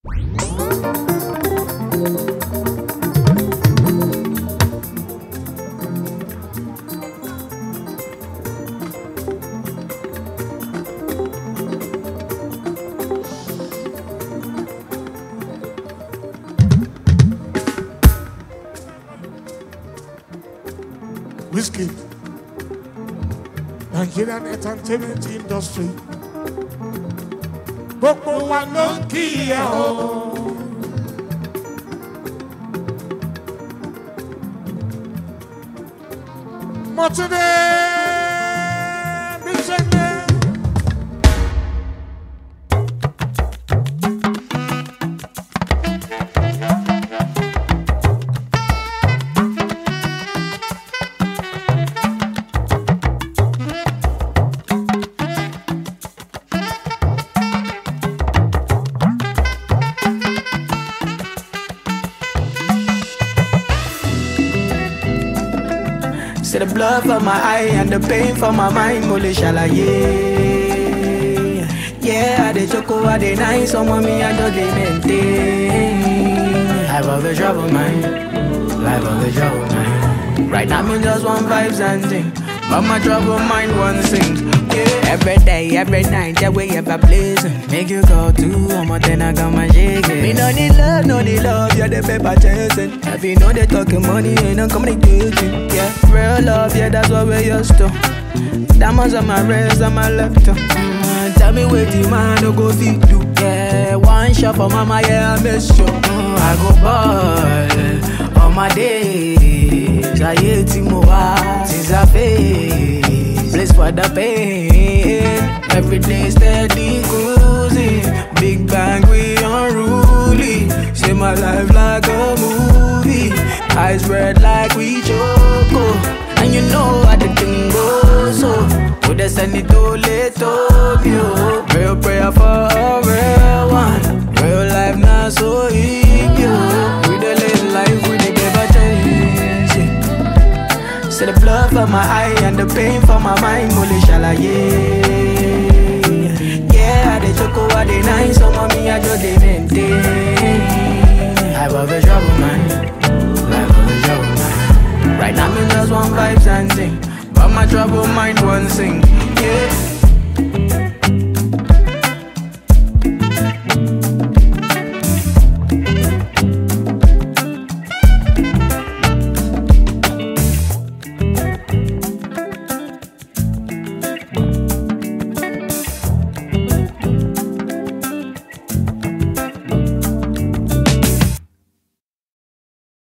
Whiskey, Nigerian entertainment industry. Gbogbo wa ló ń kí ẹ o. Mọ̀túndé Bísọ́ndé. See the blood from my eye and the pain from my mind, mole shalaye. Yeah, I dey choco, I dey nice, some of me I just dey maintain. Life of a trouble mind, life of a trouble mind. Right now me just want vibes and things, but my trouble mind won't sing. Yeah, every day, every night, that way ever blazing. Make you go to one then I got my shaking. Me no need love, you're the paper chasing. If you know they talking money, ain't no communicating. Yeah, real love, yeah, that's what we're used to. Diamonds on my wrist, on my left. Tell me where the man no go fit do. Yeah, one shot for mama, yeah, I miss you. I go ball on my days. I hate Timoa since I face. Place for the pain. Every day steady cruising. Big bang, we unruly. See my life like a movie. Eyes red like we choco. And you know how the thing goes so. Would I send it to Letopio? Real prayer for a real one. Real life not so easy. We the live life, we the give a chance. See the blood from my eye and the pain from my mind, mole shalaye. Yeah, I dey choco, I dey nice, some of me I just dey maintain. Life of a trouble mind, life of a trouble mind. Right now me just want vibes and things, but my trouble mind won't sing. Yeah.